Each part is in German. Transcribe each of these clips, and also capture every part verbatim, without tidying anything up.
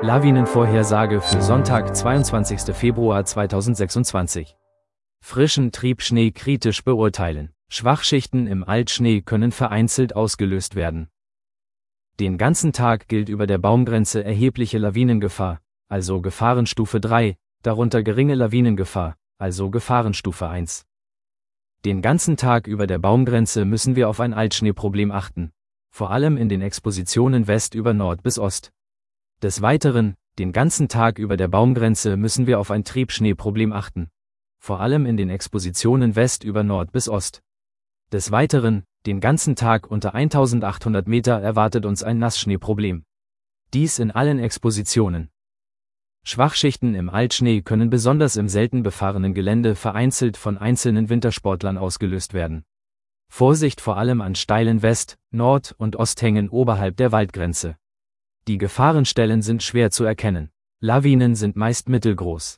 Lawinenvorhersage für Sonntag, zweiundzwanzigster Februar zweitausendsechsundzwanzig. Frischen Triebschnee kritisch beurteilen. Schwachschichten im Altschnee können vereinzelt ausgelöst werden. Den ganzen Tag gilt über der Baumgrenze erhebliche Lawinengefahr, also Gefahrenstufe drei, darunter geringe Lawinengefahr, also Gefahrenstufe eins. Den ganzen Tag über der Baumgrenze müssen wir auf ein Altschneeproblem achten, vor allem in den Expositionen West über Nord bis Ost. Des Weiteren, den ganzen Tag über der Baumgrenze müssen wir auf ein Triebschneeproblem achten, vor allem in den Expositionen West über Nord bis Ost. Des Weiteren, den ganzen Tag unter eintausendachthundert Meter erwartet uns ein Nassschneeproblem. Dies in allen Expositionen. Schwachschichten im Altschnee können besonders im selten befahrenen Gelände vereinzelt von einzelnen Wintersportlern ausgelöst werden. Vorsicht vor allem an steilen West-, Nord- und Osthängen oberhalb der Waldgrenze. Die Gefahrenstellen sind schwer zu erkennen. Lawinen sind meist mittelgroß.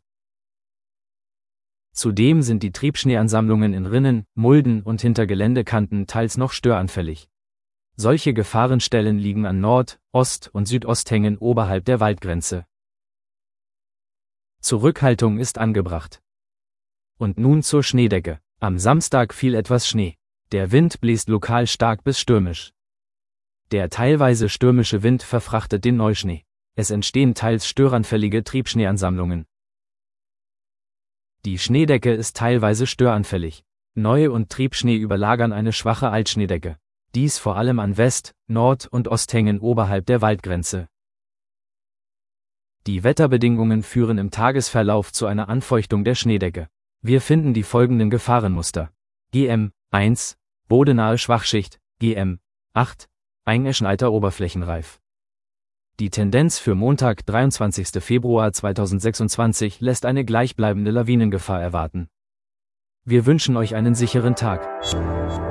Zudem sind die Triebschneeansammlungen in Rinnen, Mulden und hinter Geländekanten teils noch störanfällig. Solche Gefahrenstellen liegen an Nord-, Ost- und Südosthängen oberhalb der Waldgrenze. Zurückhaltung ist angebracht. Und nun zur Schneedecke. Am Samstag fiel etwas Schnee. Der Wind bläst lokal stark bis stürmisch. Der teilweise stürmische Wind verfrachtet den Neuschnee. Es entstehen teils störanfällige Triebschneeansammlungen. Die Schneedecke ist teilweise störanfällig. Neu- und Triebschnee überlagern eine schwache Altschneedecke. Dies vor allem an West-, Nord- und Osthängen oberhalb der Waldgrenze. Die Wetterbedingungen führen im Tagesverlauf zu einer Anfeuchtung der Schneedecke. Wir finden die folgenden Gefahrenmuster. G M eins, bodenahe Schwachschicht, G M acht, eingeschneiter Oberflächenreif. Die Tendenz für Montag, dreiundzwanzigster Februar zweitausendsechsundzwanzig lässt eine gleichbleibende Lawinengefahr erwarten. Wir wünschen euch einen sicheren Tag.